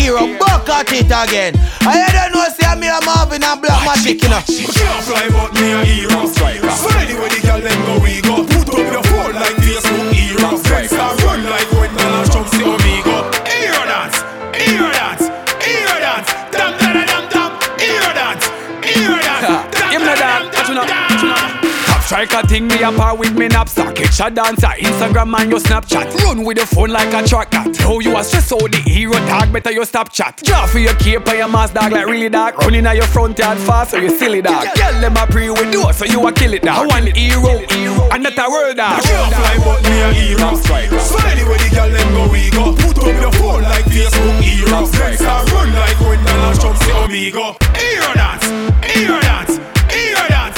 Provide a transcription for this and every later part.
hero, buck at it again. I don't know, say me a Marvin and Blackmatic, you know. Can't fly but me a hero. So anyway the girl them go we go. Put up your phone like Facebook hero. Friends are run like when Donald Trump say Amigo. Hero dance, hero dance, hero dance. Dum dum dum dum, hero dance, hero dance. Give me that, what you know? Striker thing me up with me knapsack. It's a dancer, Instagram and your Snapchat. Run with the phone like a track cat. How you a stress out the hero dog, better you stop chat. Draw for your cape and your mask dog like really dark. Running at your front yard fast so you silly dog. Girl them a pre with do so you a kill it dog. I want hero, and not a world dog. Can't fly but me a hero. So anyway the girl them go we go. Put up your phone like Facebook hero. Friends are run like when Donald Trump say Amigo. Hero dance, hero dance, hero dance.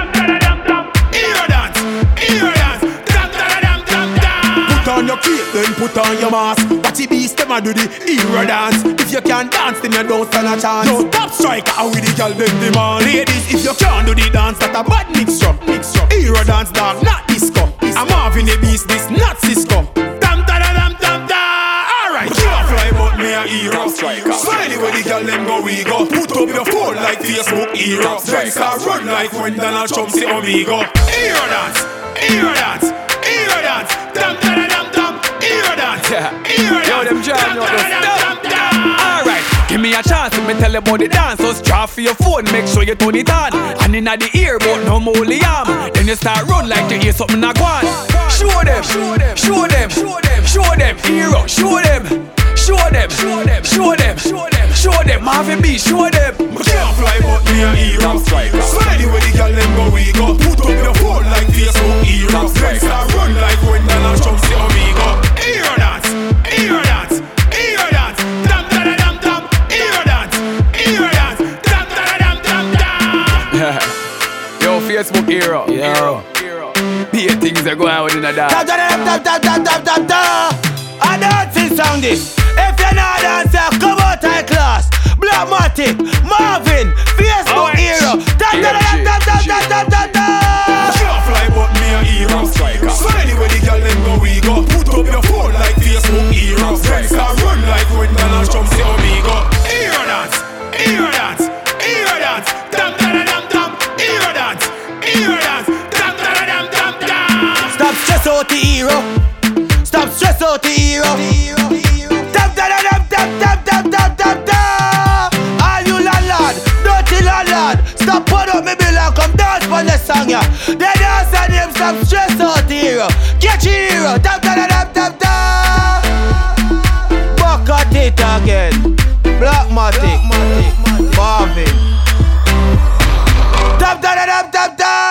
Put on your cape, then put on your mask. Watch the beast, them a do the hero dance. If you can't dance, then you don't stand a chance. No top striker, how with the girl them demand. Ladies, if you can't do the dance, that a bad mixture. Hero dance, dog, not disco. I'm having the beast, this not Cisco. Dam da da dam dam da. Alright, can't fly but me a hero. So anyway the girl them go we go. Put up your phone like Facebook hero. Friends are run like when Donald Trump say Amigo. Hero dance, hero dance, hero dance. Dam da da dam dam, hero dance. Yo, them jam, yo, alright, give me a chance to me tell you about the dance. Just draw for your phone, make sure you turn it on. And inna the ear, but no more liam. Then you start run like you hear something a go on. Show them, show them, show them, show them, hero, show them, show them, show them, show them, show them, Marvin B, show them. Can't fly but me a hero. So anyway the girl them go we go. Put up your phone like Facebook hero. Friends are run like when Donald Trump say Amigo. Hero dance, hero dance, hero dance. Dam da da dam dam, hero dance, hero dance. Dam da da dam dam dam. Yo, Facebook hero, yo. Be things that go out in the dark. Tap tap tap tap tap tap tap. I dancing sound this. If you're not dancing, come out high class. Blackmatic, Marvin, Facebook hero. Tap tap tap tap tap tap tap tap. Can't fly but me a hero. So anyway the girl them go we go. Put up your phone like Facebook hero. Friends are run like when Donald Trump say Amigo. Hero dance, hero dance, hero dance. Dam da da dam dam, hero dance, hero dance. Dam da da dam dam dam. Stop stress out the hero. Stop stress out the hero. Tap tap tap tap tap tap tap tap tap. All you landlord, dirty landlord, stop put up me bill and come dance for the song ya. They dance and them stop stress out the hero. Catch the hero. Tap tap tap tap tap. Buck at it again. Blackmatic, Marvin. Tap tap tap tap tap.